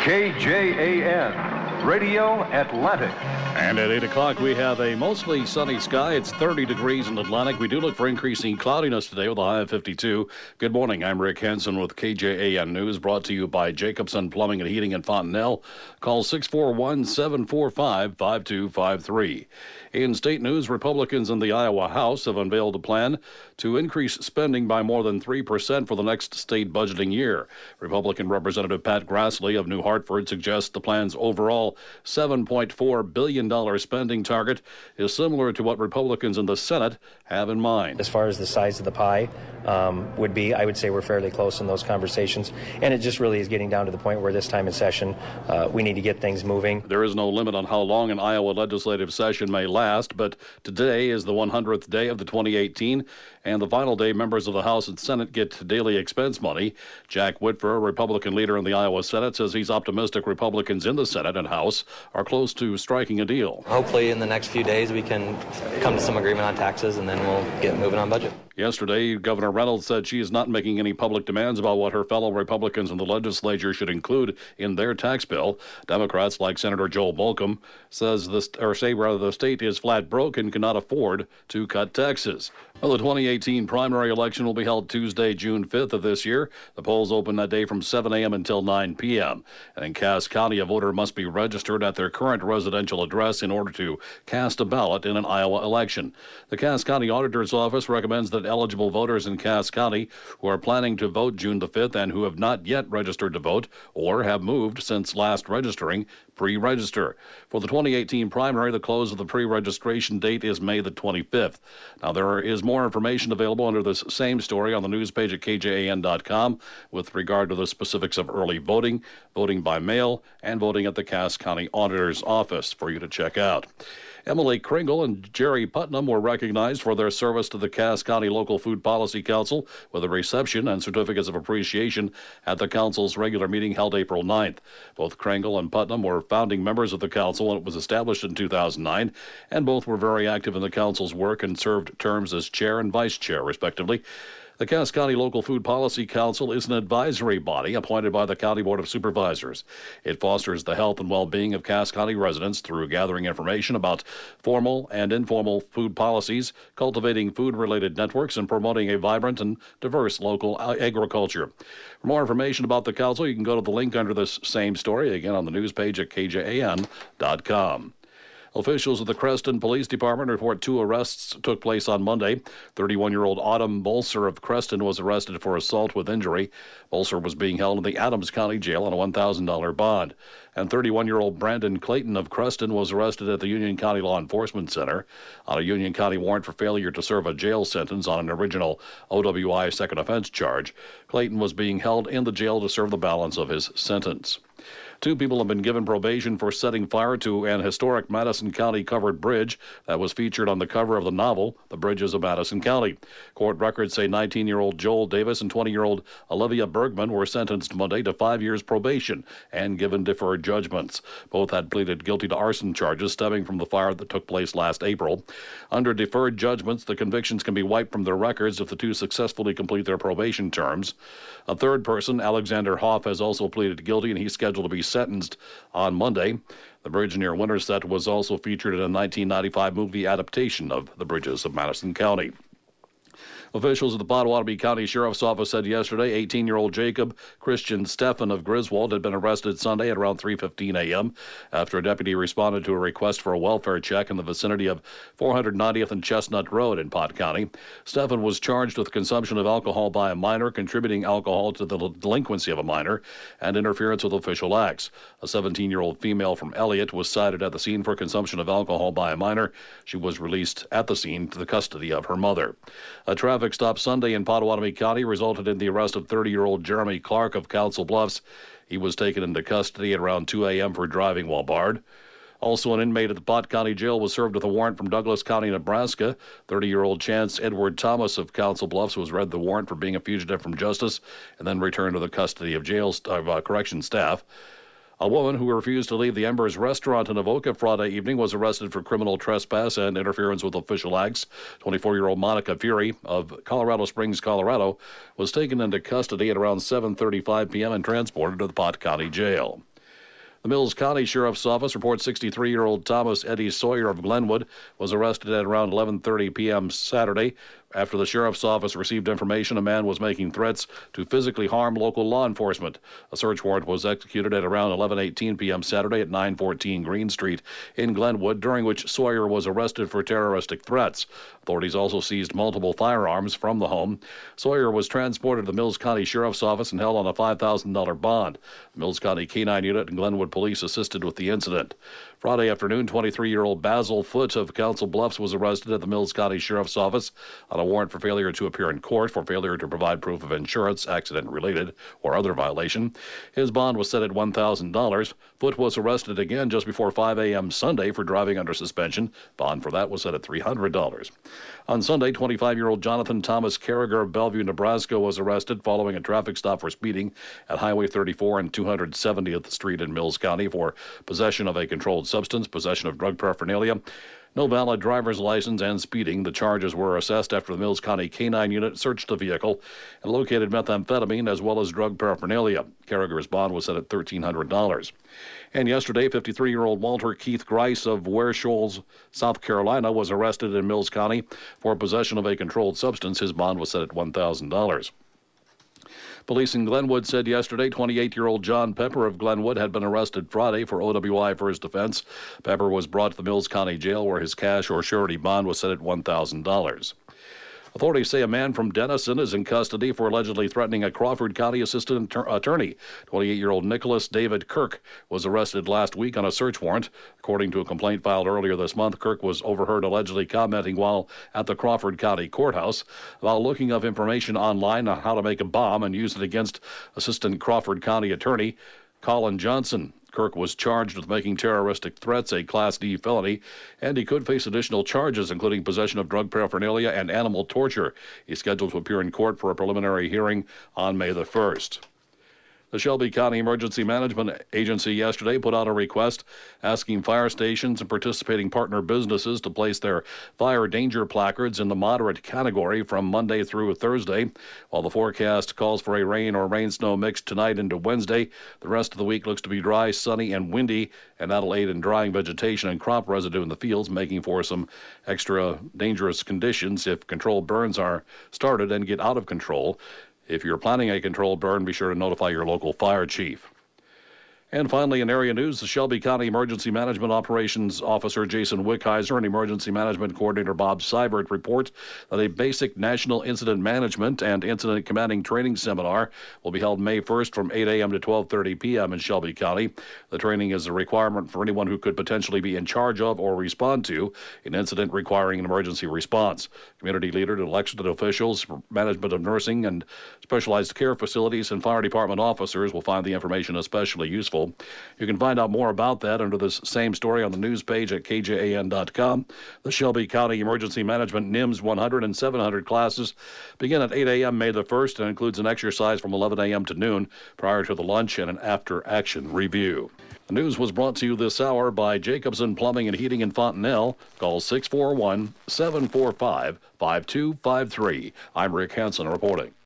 KJAN, Radio Atlantic. And at 8 o'clock, we have a mostly sunny sky. It's 30 degrees in Atlantic. We do look for increasing cloudiness today with a high of 52. Good morning. I'm Rick Henson with KJAN News, brought to you by Jacobson Plumbing and Heating in Fontenelle. Call 641-745-5253. In state news, Republicans in the Iowa House have unveiled a plan to increase spending by more than 3% for the next state budgeting year. Republican Representative Pat Grassley of New Hartford suggests the plan's overall $7.4 billion spending target is similar to what Republicans in the Senate have in mind. As far as the size of the pie would be, I would say we're fairly close in those conversations. And it just really is getting down to the point where this time in session, we need to get things moving. There is no limit on how long an Iowa legislative session may last, but today is the 100th day of the 2018, and the final day members of the House and Senate get daily expense money. Jack Whitver, a Republican leader in the Iowa Senate, says he's optimistic Republicans in the Senate and House are close to striking a deal. Hopefully in the next few days we can come to some agreement on taxes, and then we'll get moving on budget. Yesterday, Governor Reynolds said she is not making any public demands about what her fellow Republicans in the legislature should include in their tax bill. Democrats like Senator Joel Bolcom say the state is flat broke and cannot afford to cut taxes. Well, the 2018 primary election will be held Tuesday, June 5th of this year. The polls open that day from 7 a.m. until 9 p.m. And in Cass County, a voter must be registered at their current residential address in order to cast a ballot in an Iowa election. The Cass County Auditor's Office recommends that eligible voters in Cass County who are planning to vote June the 5th and who have not yet registered to vote or have moved since last registering pre-register. For the 2018 primary, the close of the pre-registration date is May the 25th. Now, there is more information available under this same story on the news page at KJAN.com with regard to the specifics of early voting, voting by mail, and voting at the Cass County Auditor's Office for you to check out. Emily Kringle and Jerry Putnam were recognized for their service to the Cass County Local Food Policy Council with a reception and certificates of appreciation at the council's regular meeting held April 9th. Both Kringle and Putnam were founding members of the council when it was established in 2009, and both were very active in the council's work and served terms as chair and vice chair, respectively. The Cass County Local Food Policy Council is an advisory body appointed by the County Board of Supervisors. It fosters the health and well-being of Cass County residents through gathering information about formal and informal food policies, cultivating food-related networks, and promoting a vibrant and diverse local agriculture. For more information about the council, you can go to the link under this same story, again on the news page at KJAN.com. Officials of the Creston Police Department report 2 arrests took place on Monday. 31-year-old Autumn Bolser of Creston was arrested for assault with injury. Bolser was being held in the Adams County Jail on a $1,000 bond. And 31-year-old Brandon Clayton of Creston was arrested at the Union County Law Enforcement Center on a Union County warrant for failure to serve a jail sentence on an original OWI second offense charge. Clayton was being held in the jail to serve the balance of his sentence. 2 people have been given probation for setting fire to an historic Madison County covered bridge that was featured on the cover of the novel, The Bridges of Madison County. Court records say 19-year-old Joel Davis and 20-year-old Olivia Bergman were sentenced Monday to 5 years probation and given deferred judgments. Both had pleaded guilty to arson charges stemming from the fire that took place last April. Under deferred judgments, the convictions can be wiped from their records if the 2 successfully complete their probation terms. A third person, Alexander Hoff, has also pleaded guilty, and he's scheduled to be sentenced on Monday. The bridge near Winterset was also featured in a 1995 movie adaptation of The Bridges of Madison County. Officials of the Pottawatomie County Sheriff's Office said yesterday 18-year-old Jacob Christian Steffen of Griswold had been arrested Sunday at around 3:15 a.m. after a deputy responded to a request for a welfare check in the vicinity of 490th and Chestnut Road in Pot County. Steffen was charged with consumption of alcohol by a minor, contributing alcohol to the delinquency of a minor, and interference with official acts. A 17-year-old female from Elliott was cited at the scene for consumption of alcohol by a minor. She was released at the scene to the custody of her mother. A traffic stop Sunday in Pottawatomie County resulted in the arrest of 30-year-old Jeremy Clark of Council Bluffs. He was taken into custody at around 2 a.m. for driving while barred. Also, an inmate at the Pot County Jail was served with a warrant from Douglas County, Nebraska. 30-year-old Chance Edward Thomas of Council Bluffs was read the warrant for being a fugitive from justice and then returned to the custody of correction staff. A woman who refused to leave the Embers restaurant in Avoca Friday evening was arrested for criminal trespass and interference with official acts. 24-year-old Monica Fury of Colorado Springs, Colorado, was taken into custody at around 7:35 p.m. and transported to the Pot County Jail. The Mills County Sheriff's Office reports 63-year-old Thomas Eddie Sawyer of Glenwood was arrested at around 11:30 p.m. Saturday. After the Sheriff's Office received information a man was making threats to physically harm local law enforcement. A search warrant was executed at around 11:18 p.m. Saturday at 914 Green Street in Glenwood, during which Sawyer was arrested for terroristic threats. Authorities also seized multiple firearms from the home. Sawyer was transported to the Mills County Sheriff's Office and held on a $5,000 bond. The Mills County K-9 unit and Glenwood Police assisted with the incident. Friday afternoon, 23-year-old Basil Foote of Council Bluffs was arrested at the Mills County Sheriff's Office on a warrant for failure to appear in court for failure to provide proof of insurance, accident-related, or other violation. His bond was set at $1,000. Foote was arrested again just before 5 a.m. Sunday for driving under suspension. Bond for that was set at $300. On Sunday, 25-year-old Jonathan Thomas Carragher of Bellevue, Nebraska, was arrested following a traffic stop for speeding at Highway 34 and 270th Street in Mills County for possession of a controlled substance, possession of drug paraphernalia, no valid driver's license, and speeding. The charges were assessed after the Mills County K-9 unit searched the vehicle and located methamphetamine as well as drug paraphernalia. Carragher's bond was set at $1,300. And yesterday, 53-year-old Walter Keith Grice of Ware Shoals, South Carolina, was arrested in Mills County for possession of a controlled substance. His bond was set at $1,000. Police in Glenwood said yesterday 28-year-old John Pepper of Glenwood had been arrested Friday for OWI for his defense. Pepper was brought to the Mills County Jail where his cash or surety bond was set at $1,000. Authorities say a man from Denison is in custody for allegedly threatening a Crawford County assistant attorney. 28-year-old Nicholas David Kirk was arrested last week on a search warrant. According to a complaint filed earlier this month, Kirk was overheard allegedly commenting while at the Crawford County Courthouse about looking up information online on how to make a bomb and use it against Assistant Crawford County Attorney Colin Johnson. Kirk was charged with making terroristic threats a Class D felony, and he could face additional charges, including possession of drug paraphernalia and animal torture. He's scheduled to appear in court for a preliminary hearing on May the 1st. The Shelby County Emergency Management Agency yesterday put out a request asking fire stations and participating partner businesses to place their fire danger placards in the moderate category from Monday through Thursday. While the forecast calls for a rain or rain-snow mix tonight into Wednesday, the rest of the week looks to be dry, sunny, and windy, and that'll aid in drying vegetation and crop residue in the fields, making for some extra dangerous conditions if controlled burns are started and get out of control. If you're planning a controlled burn, be sure to notify your local fire chief. And finally, in area news, the Shelby County Emergency Management Operations Officer Jason Wickheiser and Emergency Management Coordinator Bob Seibert report that a basic National Incident Management and Incident Commanding Training Seminar will be held May 1st from 8 a.m. to 12:30 p.m. in Shelby County. The training is a requirement for anyone who could potentially be in charge of or respond to an incident requiring an emergency response. Community leaders, elected officials, management of nursing and specialized care facilities, and fire department officers will find the information especially useful. You can find out more about that under this same story on the news page at kjan.com. The Shelby County Emergency Management NIMS 100 and 700 classes begin at 8 a.m. May the 1st and includes an exercise from 11 a.m. to noon prior to the lunch and an after-action review. The news was brought to you this hour by Jacobson Plumbing and Heating in Fontenelle. Call 641-745-5253. I'm Rick Hansen reporting.